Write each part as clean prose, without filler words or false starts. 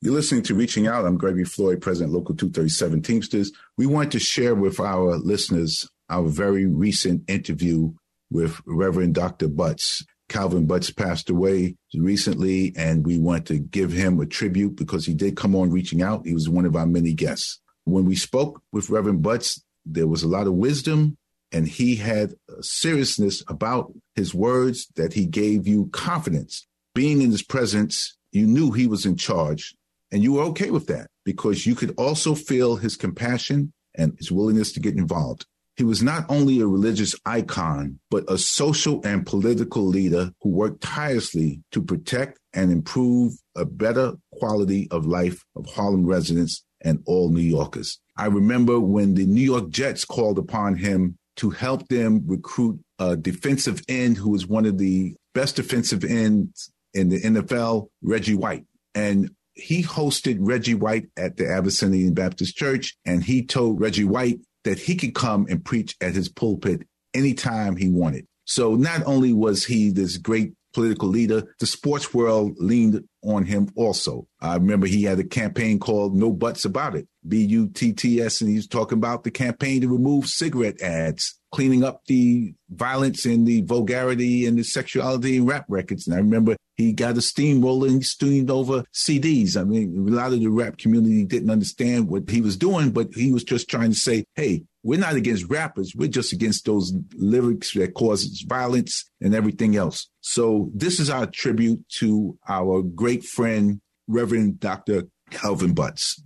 You're listening to Reaching Out. I'm Gregory Floyd, President, Local 237 Teamsters. We want to share with our listeners our very recent interview with Reverend Dr. Butts. Calvin Butts passed away recently, and we want to give him a tribute because he did come on Reaching Out. He was one of our many guests. When we spoke with Reverend Butts, there was a lot of wisdom, and he had a seriousness about his words that he gave you confidence. Being in his presence, you knew he was in charge. And you were okay with that because you could also feel his compassion and his willingness to get involved. He was not only a religious icon, but a social and political leader who worked tirelessly to protect and improve a better quality of life of Harlem residents and all New Yorkers. I remember when the New York Jets called upon him to help them recruit a defensive end who was one of the best defensive ends in the NFL, Reggie White. And he hosted Reggie White at the Abyssinian Baptist Church, and he told Reggie White that he could come and preach at his pulpit anytime he wanted. So not only was he this great political leader, the sports world leaned on him also. I remember he had a campaign called No Butts About It, BUTTS, and he was talking about the campaign to remove cigarette ads, cleaning up the violence and the vulgarity and the sexuality in rap records. And I remember he got a steamroller and steamed over CDs. I mean, a lot of the rap community didn't understand what he was doing, but he was just trying to say, hey, we're not against rappers. We're just against those lyrics that causes violence and everything else. So this is our tribute to our great friend, Reverend Dr. Calvin Butts.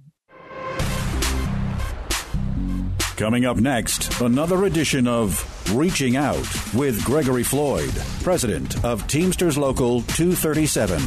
Coming up next, another edition of Reaching Out with Gregory Floyd, President of Teamsters Local 237.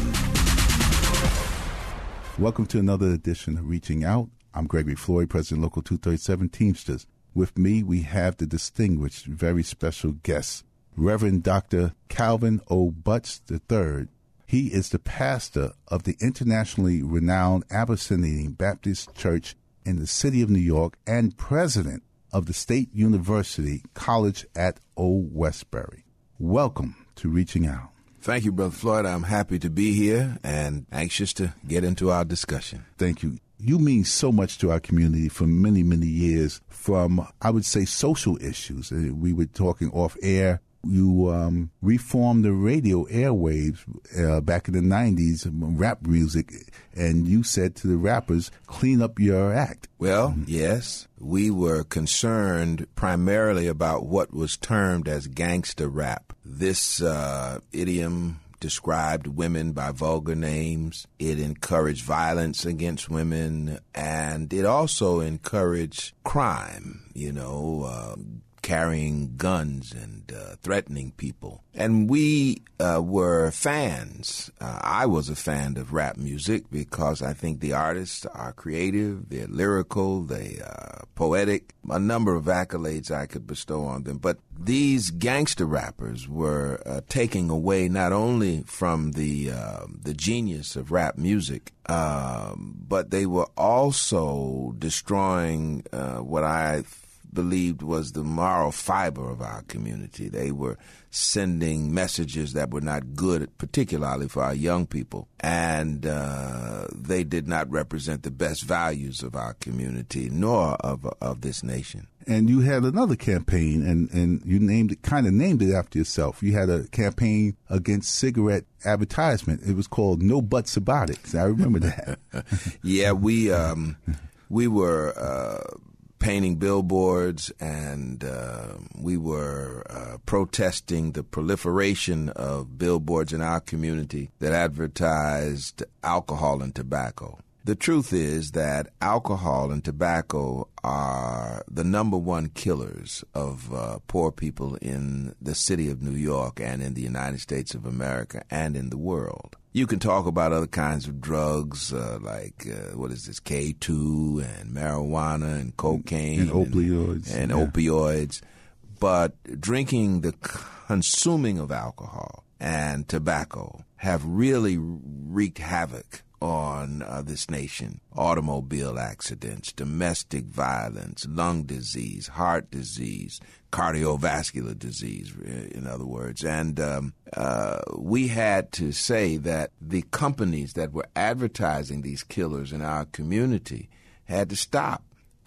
Welcome to another edition of Reaching Out. I'm Gregory Floyd, President Local 237 Teamsters. With me, we have the distinguished, very special guest, Reverend Dr. Calvin O. Butts III. He is the pastor of the internationally renowned Abyssinian Baptist Church in the city of New York and president of the State University College at Old Westbury. Welcome to Reaching Out. Thank you, Brother Floyd. I'm happy to be here and anxious to get into our discussion. Thank you. You mean so much to our community for many, many years from, I would say, social issues. We were talking off air. You reformed the radio airwaves back in the 90s, rap music, and you said to the rappers, clean up your act. Well, yes, we were concerned primarily about what was termed as gangster rap. This idiom described women by vulgar names. It encouraged violence against women, and it also encouraged crime, carrying guns and threatening people. And we were fans. I was a fan of rap music because I think the artists are creative, they're lyrical, they are poetic, a number of accolades I could bestow on them. But these gangster rappers were taking away not only from the genius of rap music, but they were also destroying what I believed was the moral fiber of our community. They were sending messages that were not good, particularly for our young people, and they did not represent the best values of our community nor of this nation. And you had another campaign, and you named it after yourself. You had a campaign against cigarette advertisement. It was called No Butts About It. So I remember that. Yeah, we were painting billboards, and we were protesting the proliferation of billboards in our community that advertised alcohol and tobacco. The truth is that alcohol and tobacco are the number one killers of poor people in the city of New York and in the United States of America and in the world. You can talk about other kinds of drugs like, K2 and marijuana and cocaine. And opioids. And opioids. But drinking, the consuming of alcohol and tobacco have really wreaked havoc on this nation. Automobile accidents, domestic violence, lung disease, heart disease, cardiovascular disease, in other words. And we had to say that the companies that were advertising these killers in our community had to stop.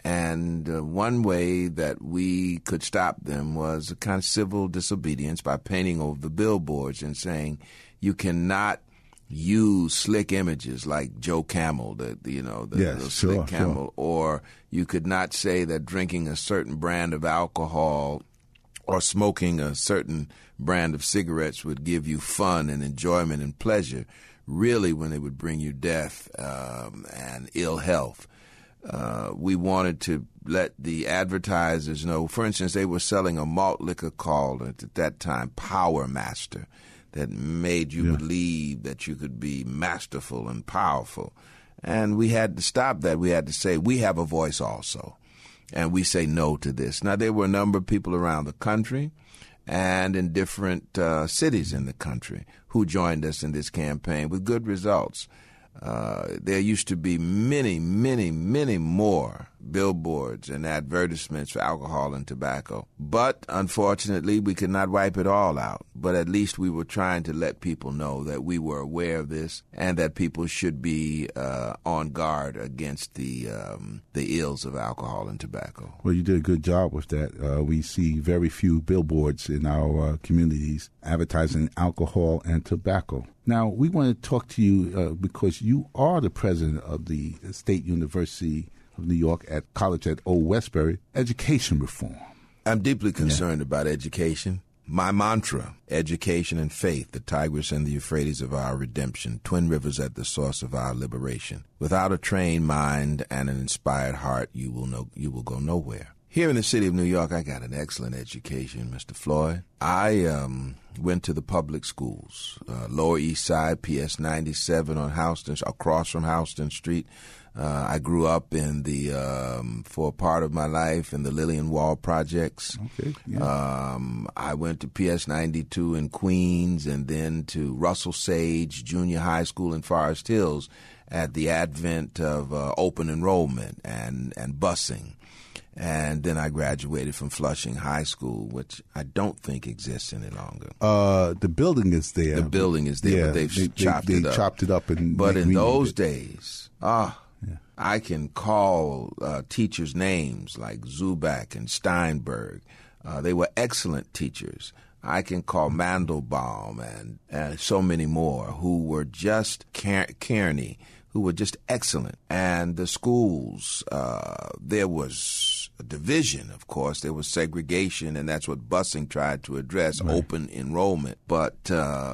And one way that we could stop them was a kind of civil disobedience by painting over the billboards and saying you cannot use slick images like Joe Camel, the slick Camel, or you could not say that drinking a certain brand of alcohol or smoking a certain brand of cigarettes would give you fun and enjoyment and pleasure, really when it would bring you death and ill health. We wanted to let the advertisers know. For instance, they were selling a malt liquor called, at that time, Power Master, that made you believe that you could be masterful and powerful. And we had to stop that. We had to say, we have a voice also, and we say no to this. Now, there were a number of people around the country and in different cities in the country who joined us in this campaign with good results. There used to be many, many, many more billboards and advertisements for alcohol and tobacco. But unfortunately, we could not wipe it all out. But at least we were trying to let people know that we were aware of this and that people should be on guard against the ills of alcohol and tobacco. Well, you did a good job with that. We see very few billboards in our communities advertising alcohol and tobacco. Now, we want to talk to you because you are the president of the State University of New York at College at Old Westbury, education reform. I'm deeply concerned about education. My mantra, education and faith, the Tigris and the Euphrates of our redemption, twin rivers at the source of our liberation. Without a trained mind and an inspired heart, you will go nowhere. Here in the city of New York, I got an excellent education, Mr. Floyd. I went to the public schools, Lower East Side, PS 97 on Houston, across from Houston Street. I grew up in for a part of my life in the Lillian Wall projects. Okay. Yeah. I went to PS 92 in Queens and then to Russell Sage Junior High School in Forest Hills at the advent of open enrollment and busing. And then I graduated from Flushing High School, which I don't think exists any longer. The building is there. The building is there, but they've chopped it up. They chopped it up. But in those days, I can call teachers' names like Zuback and Steinberg. They were excellent teachers. I can call Mandelbaum and so many more who were just Kearney, who were just excellent. And the schools, there was a division, of course. There was segregation, and that's what busing tried to address, open enrollment. But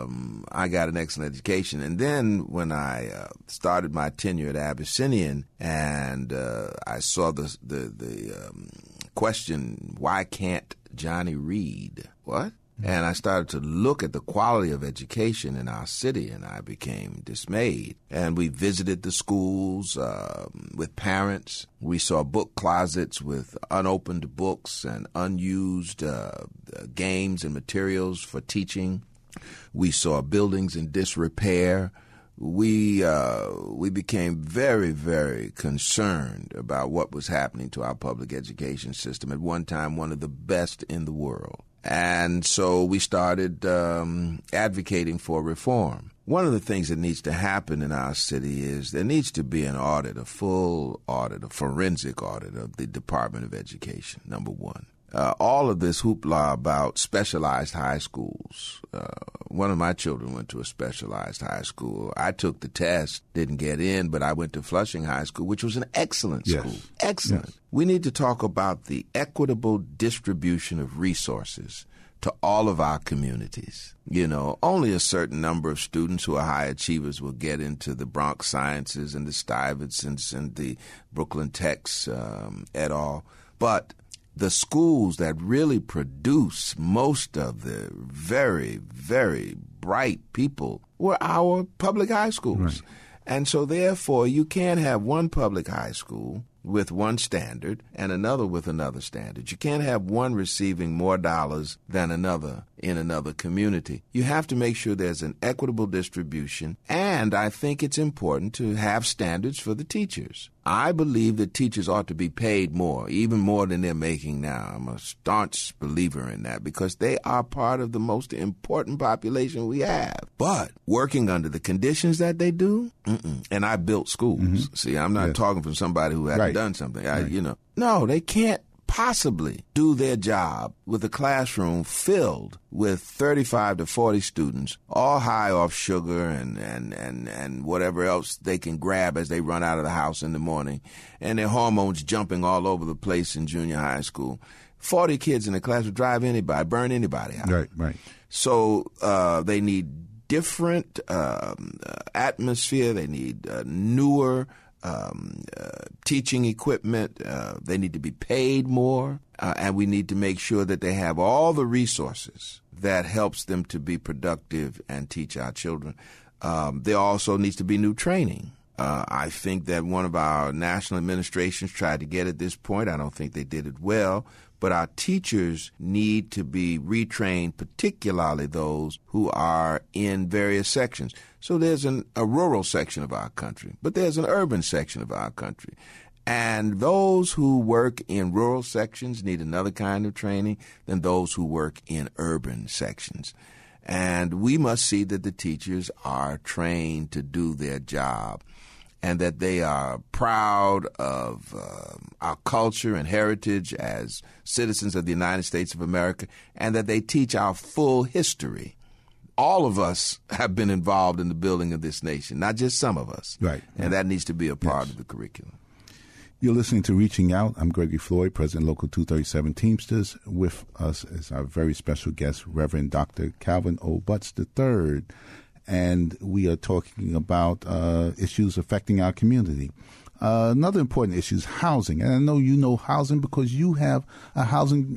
I got an excellent education. And then when I started my tenure at Abyssinian and I saw the question, why can't Johnny read? What? And I started to look at the quality of education in our city, and I became dismayed. And we visited the schools with parents. We saw book closets with unopened books and unused games and materials for teaching. We saw buildings in disrepair. We became very, very concerned about what was happening to our public education system. At one time, one of the best in the world. And so we started advocating for reform. One of the things that needs to happen in our city is there needs to be an audit, a full audit, a forensic audit of the Department of Education, number one. All of this hoopla about specialized high schools. One of my children went to a specialized high school. I took the test, didn't get in, but I went to Flushing High School, which was an excellent school. Yes. Excellent. Yes. We need to talk about the equitable distribution of resources to all of our communities. You know, only a certain number of students who are high achievers will get into the Bronx Sciences and the Stuyvesants and the Brooklyn Techs et al. But the schools that really produce most of the very, very bright people were our public high schools. Right. And so, therefore, you can't have one public high school with one standard and another with another standard. You can't have one receiving more dollars than another in another community. You have to make sure there's an equitable distribution, and I think it's important to have standards for the teachers. I believe that teachers ought to be paid more, even more than they're making now. I'm a staunch believer in that because they are part of the most important population we have. But working under the conditions that they do, and I built schools. See, I'm not talking from somebody who hasn't done something. No, they can't possibly do their job with a classroom filled with 35 to 40 students, all high off sugar and whatever else they can grab as they run out of the house in the morning, and their hormones jumping all over the place in junior high school. 40 kids in the class would drive anybody, burn anybody out. Right. So they need different atmosphere. They need newer teaching equipment. They need to be paid more, and we need to make sure that they have all the resources that helps them to be productive and teach our children. There also needs to be new training. I think that one of our national administrations tried to get at this point. I don't think they did it well. But our teachers need to be retrained, particularly those who are in various sections. So there's a rural section of our country, but there's an urban section of our country. And those who work in rural sections need another kind of training than those who work in urban sections. And we must see that the teachers are trained to do their job, and that they are proud of our culture and heritage as citizens of the United States of America, and that they teach our full history. All of us have been involved in the building of this nation, not just some of us. Right. And that needs to be a part of the curriculum. You're listening to Reaching Out. I'm Gregory Floyd, President, Local 237 Teamsters. With us is our very special guest, Reverend Dr. Calvin O. Butts III. And we are talking about issues affecting our community. Another important issue is housing. And I know you know housing because you have a housing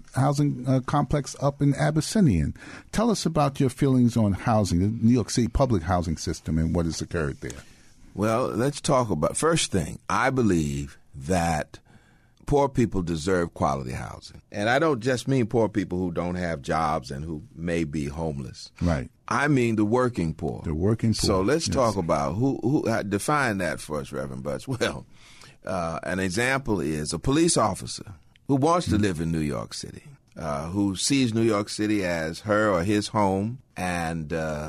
complex up in Abyssinian. Tell us about your feelings on housing, the New York City public housing system, and what has occurred there. Well, let's talk about, first thing, I believe that poor people deserve quality housing. And I don't just mean poor people who don't have jobs and who may be homeless. Right. I mean the working poor. The working poor. So let's talk about who define that for us, Reverend Butts. Well, an example is a police officer who wants to live in New York City, who sees New York City as her or his home, and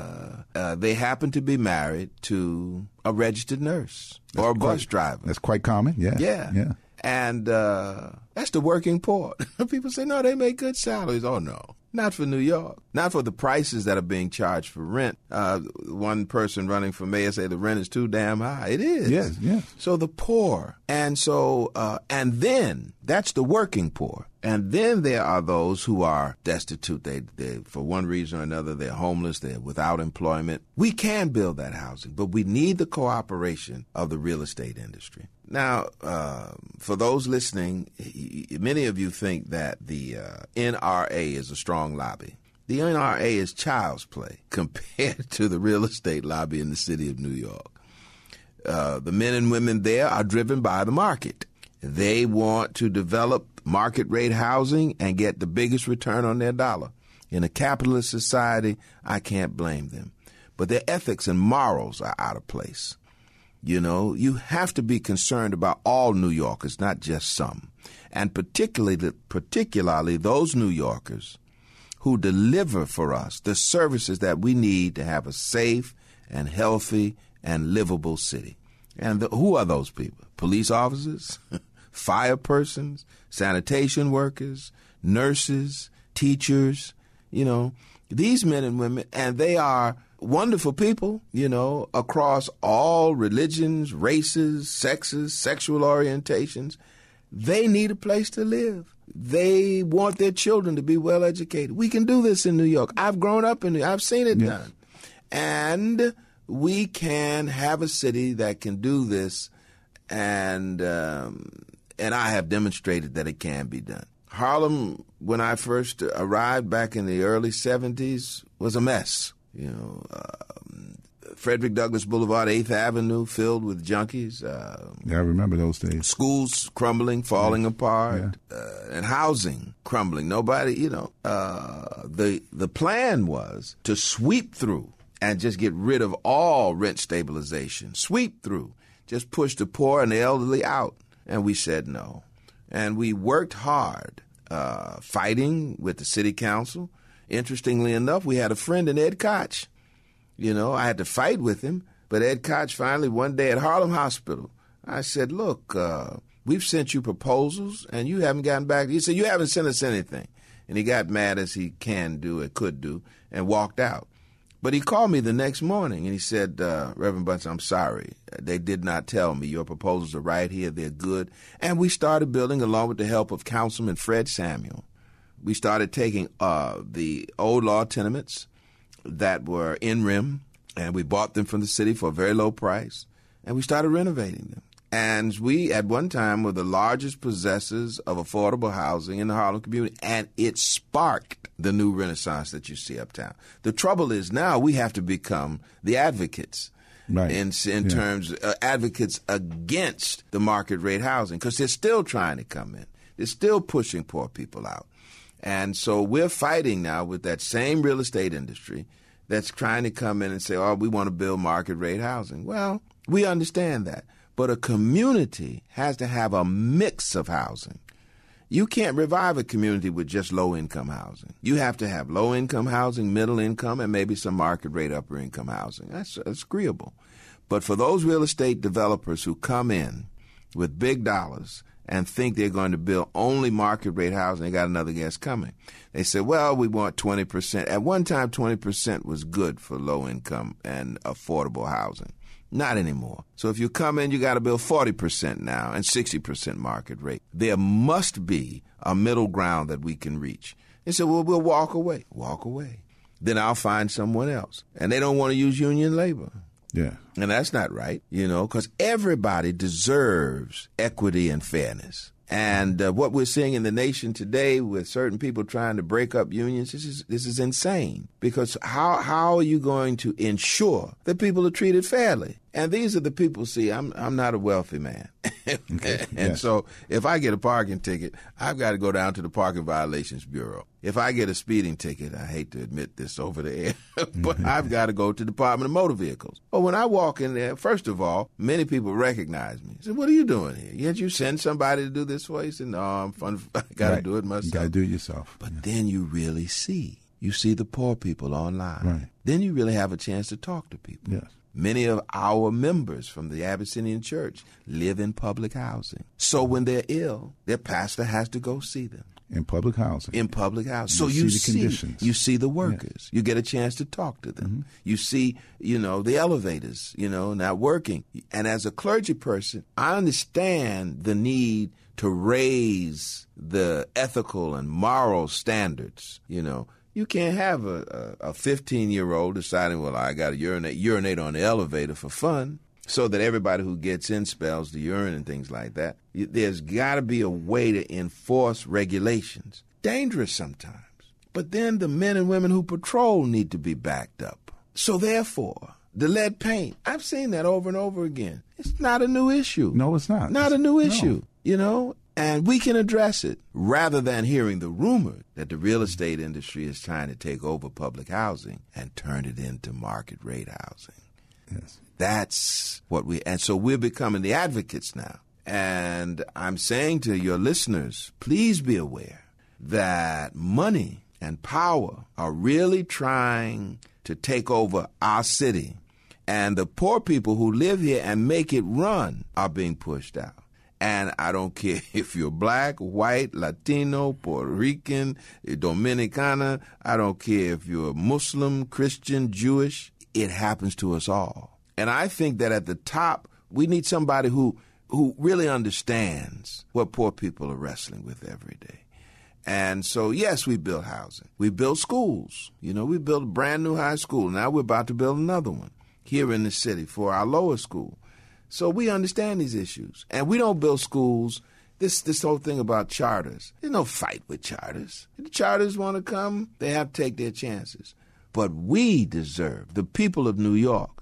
they happen to be married to a registered nurse or a bus driver. That's quite common, yeah. Yeah. And that's the working poor. People say, no, they make good salaries. Oh, no. Not for New York. Not for the prices that are being charged for rent. One person running for mayor said the rent is too damn high. It is. Yes. So the poor. And so, and then that's the working poor. And then there are those who are destitute. They for one reason or another, they're homeless. They're without employment. We can build that housing, but we need the cooperation of the real estate industry. Now, for those listening, many of you think that the NRA is a strong lobby. The NRA is child's play compared to the real estate lobby in the city of New York. The men and women there are driven by the market. They want to develop market rate housing and get the biggest return on their dollar. In a capitalist society, I can't blame them. But their ethics and morals are out of place. You know, you have to be concerned about all New Yorkers, not just some, and particularly those New Yorkers who deliver for us the services that we need to have a safe and healthy and livable city. And who are those people? Police officers, fire persons, sanitation workers, nurses, teachers, you know, these men and women, and they are wonderful people, you know, across all religions, races, sexes, sexual orientations. They need a place to live. They want their children to be well educated. We can do this in New York. I've grown up in New York. I've seen it done. And we can have a city that can do this, and I have demonstrated that it can be done. Harlem, when I first arrived back in the early 70s, was a mess. You know, Frederick Douglass Boulevard, 8th Avenue, filled with junkies. Yeah, I remember those days. Schools crumbling, falling apart, and housing crumbling. Nobody, the plan was to sweep through and just get rid of all rent stabilization. Sweep through. Just push the poor and the elderly out. And we said no. And we worked hard, fighting with the city council. Interestingly enough, we had a friend in Ed Koch. I had to fight with him, but Ed Koch finally one day at Harlem Hospital, I said, look, we've sent you proposals and you haven't gotten back. He said, you haven't sent us anything. And he got mad as he could do, and walked out. But he called me the next morning and he said, Reverend Butts, I'm sorry. They did not tell me. Your proposals are right here. They're good. And we started building along with the help of Councilman Fred Samuel. We started taking the old law tenements that were in rim, and we bought them from the city for a very low price, and we started renovating them. And we, at one time, were the largest possessors of affordable housing in the Harlem community, and it sparked the new renaissance that you see uptown. The trouble is now we have to become the advocates. Right. In terms of advocates against the market rate housing, because they're still trying to come in. They're still pushing poor people out. And so we're fighting now with that same real estate industry that's trying to come in and say, we want to build market rate housing. Well, we understand that. But a community has to have a mix of housing. You can't revive a community with just low-income housing. You have to have low-income housing, middle income, and maybe some market rate upper-income housing. That's agreeable. But for those real estate developers who come in with big dollars and think they're going to build only market rate housing, they got another guest coming. They said, we want 20%. At one time, 20% was good for low-income and affordable housing. Not anymore. So if you come in, you got to build 40% now and 60% market rate. There must be a middle ground that we can reach. They said, we'll walk away. Walk away. Then I'll find someone else. And they don't want to use union labor. Yeah. And that's not right, because everybody deserves equity and fairness. And what we're seeing in the nation today with certain people trying to break up unions, this is insane. Because how are you going to ensure that people are treated fairly? And these are the people, I'm not a wealthy man. Okay. And so if I get a parking ticket, I've got to go down to the Parking Violations Bureau. If I get a speeding ticket, I hate to admit this over the air, but I've got to go to the Department of Motor Vehicles. But when I walk in there, first of all, many people recognize me. Say, what are you doing here? Can't you send somebody to do this for you? I said, no, I'm fun. I got to do it myself. You got to do it yourself. But then you really see. You see the poor people online. Right. Then you really have a chance to talk to people. Yes. Many of our members from the Abyssinian Church live in public housing. So when they're ill, their pastor has to go see them. In public housing. In public housing. So you see the conditions. You see the workers. Yeah. You get a chance to talk to them. Mm-hmm. You see, the elevators, not working. And as a clergy person, I understand the need to raise the ethical and moral standards, You can't have a 15-year-old deciding, I got to urinate on the elevator for fun, so that everybody who gets in spells the urine and things like that. There's got to be a way to enforce regulations. Dangerous sometimes. But then the men and women who patrol need to be backed up. So therefore, the lead paint, I've seen that over and over again. It's not a new issue. No, it's not. Not a new issue, And we can address it rather than hearing the rumor that the real estate industry is trying to take over public housing and turn it into market rate housing. Yes. That's what and so we're becoming the advocates now. And I'm saying to your listeners, please be aware that money and power are really trying to take over our city. And the poor people who live here and make it run are being pushed out. And I don't care if you're black, white, Latino, Puerto Rican, Dominicana. I don't care if you're Muslim, Christian, Jewish. It happens to us all. And I think that at the top, we need somebody who really understands what poor people are wrestling with every day. And so, yes, we build housing. We build schools. We built a brand new high school. Now we're about to build another one here in the city for our lower school. So we understand these issues. And we don't build schools. This whole thing about charters, there's no fight with charters. If the charters want to come, they have to take their chances. But we deserve, the people of New York,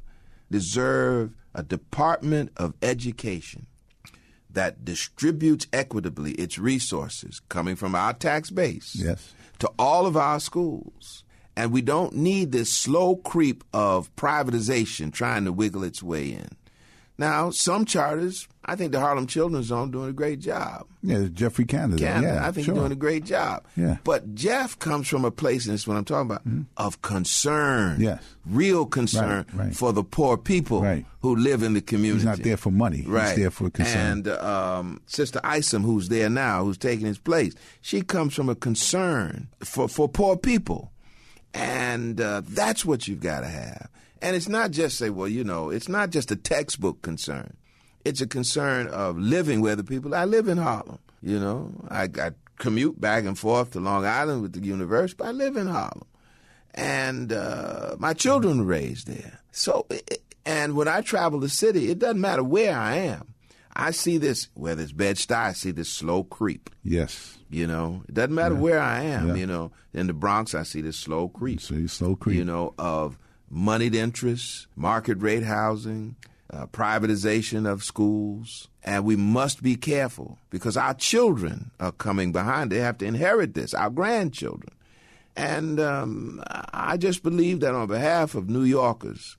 deserve a Department of Education that distributes equitably its resources coming from our tax base to all of our schools. And we don't need this slow creep of privatization trying to wiggle its way in. Now, some charters, I think the Harlem Children's Zone doing a great job. Yeah, Jeffrey Canada. I think doing a great job. Yeah. But Jeff comes from a place, and this is what I'm talking about, of concern. Yes. Real concern for the poor people who live in the community. He's not there for money. Right. He's there for concern. And Sister Isom, who's there now, who's taking his place, she comes from a concern for poor people. And that's what you've got to have. And it's not just say, well, it's not just a textbook concern. It's a concern of living where the people. I live in Harlem. I commute back and forth to Long Island with the university, but I live in Harlem. And my children were raised there. So, and when I travel the city, it doesn't matter where I am. I see this, whether it's Bed-Stuy, I see this slow creep. Yes. It doesn't matter where I am. In the Bronx, I see this slow creep. Slow creep. Of moneyed interests, market rate housing, privatization of schools. And we must be careful because our children are coming behind. They have to inherit this, our grandchildren. And I just believe that on behalf of New Yorkers,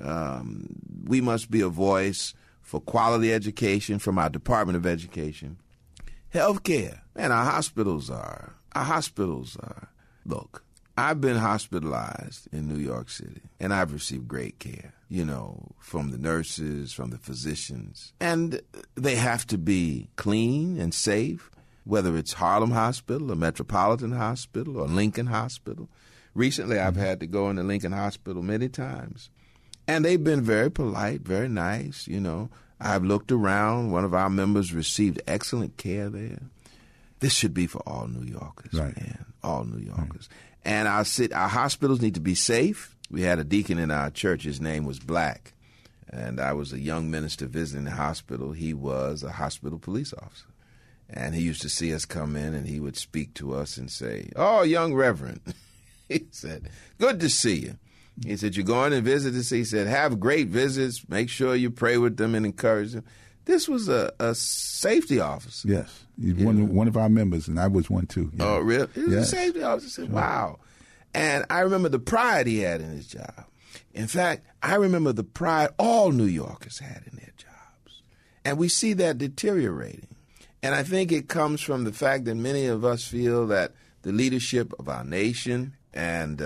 we must be a voice for quality education from our Department of Education. Healthcare. Man, our hospitals are. Look, I've been hospitalized in New York City, and I've received great care, from the nurses, from the physicians. And they have to be clean and safe, whether it's Harlem Hospital or Metropolitan Hospital or Lincoln Hospital. Recently, I've had to go into Lincoln Hospital many times. And they've been very polite, very nice, I've looked around. One of our members received excellent care there. This should be for all New Yorkers, man, all New Yorkers. Right. And our hospitals need to be safe. We had a deacon in our church. His name was Black. And I was a young minister visiting the hospital. He was a hospital police officer. And he used to see us come in, and he would speak to us and say, "Oh, young Reverend," he said, "good to see you." He said, "You're going to visit us?" He said, "Have great visits. Make sure you pray with them and encourage them." This was a safety officer. Yes. He's one of our members, and I was one too. Yeah. Oh, really? He was a safety officer. I said, wow. And I remember the pride he had in his job. In fact, I remember the pride all New Yorkers had in their jobs. And we see that deteriorating. And I think it comes from the fact that many of us feel that the leadership of our nation and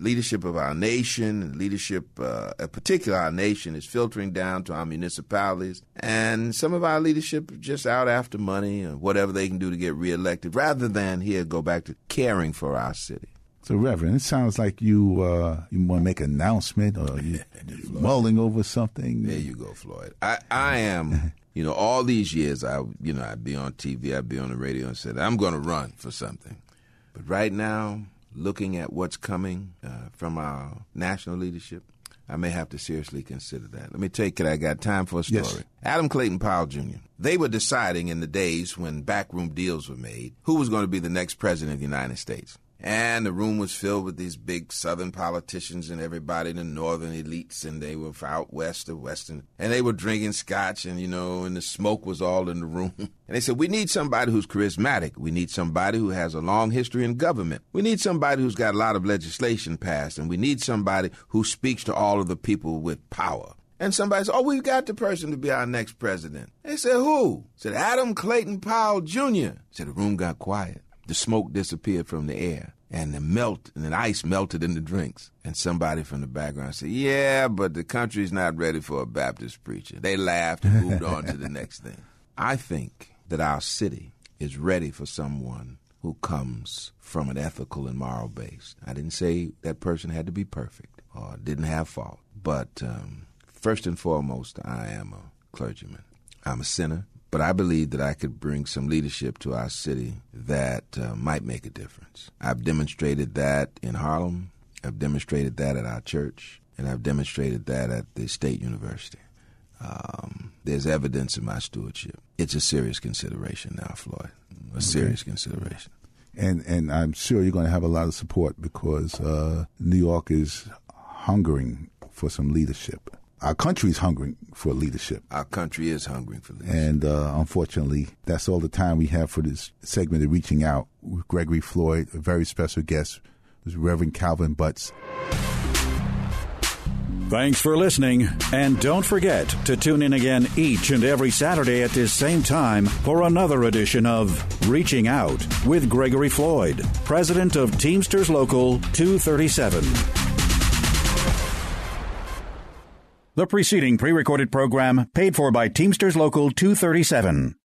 particularly our nation, is filtering down to our municipalities. And some of our leadership are just out after money or whatever they can do to get reelected, rather than go back to caring for our city. So, Reverend, it sounds like you want to make an announcement or you're mulling over something. There you go, Floyd. I am, all these years, I'd be on TV, I'd be on the radio and said, I'm going to run for something. But right now, looking at what's coming from our national leadership, I may have to seriously consider that. Let me tell you, I got time for a story. Yes. Adam Clayton Powell Jr., they were deciding in the days when backroom deals were made who was going to be the next president of the United States. And the room was filled with these big Southern politicians and everybody, the Northern elites, and they were out west of Western. And they were drinking scotch, and, and the smoke was all in the room. And they said, we need somebody who's charismatic. We need somebody who has a long history in government. We need somebody who's got a lot of legislation passed. And we need somebody who speaks to all of the people with power. And somebody said, we've got the person to be our next president. They said, who? Said, Adam Clayton Powell Jr. Said, the room got quiet. The smoke disappeared from the air, and the ice melted in the drinks. And somebody from the background said, yeah, but the country's not ready for a Baptist preacher. They laughed and moved on to the next thing. I think that our city is ready for someone who comes from an ethical and moral base. I didn't say that person had to be perfect or didn't have fault. But first and foremost, I am a clergyman. I'm a sinner. But I believe that I could bring some leadership to our city that might make a difference. I've demonstrated that in Harlem. I've demonstrated that at our church. And I've demonstrated that at the State University. There's evidence in my stewardship. It's a serious consideration now, Floyd. Serious consideration. And I'm sure you're going to have a lot of support because New York is hungering for some leadership. our country is hungering for leadership. Our country is hungering for leadership. And unfortunately, that's all the time we have for this segment of Reaching Out with Gregory Floyd. A very special guest was Reverend Calvin Butts. Thanks for listening, and don't forget to tune in again each and every Saturday at this same time for another edition of Reaching Out with Gregory Floyd, president of Teamsters Local 237. The preceding pre-recorded program paid for by Teamsters Local 237.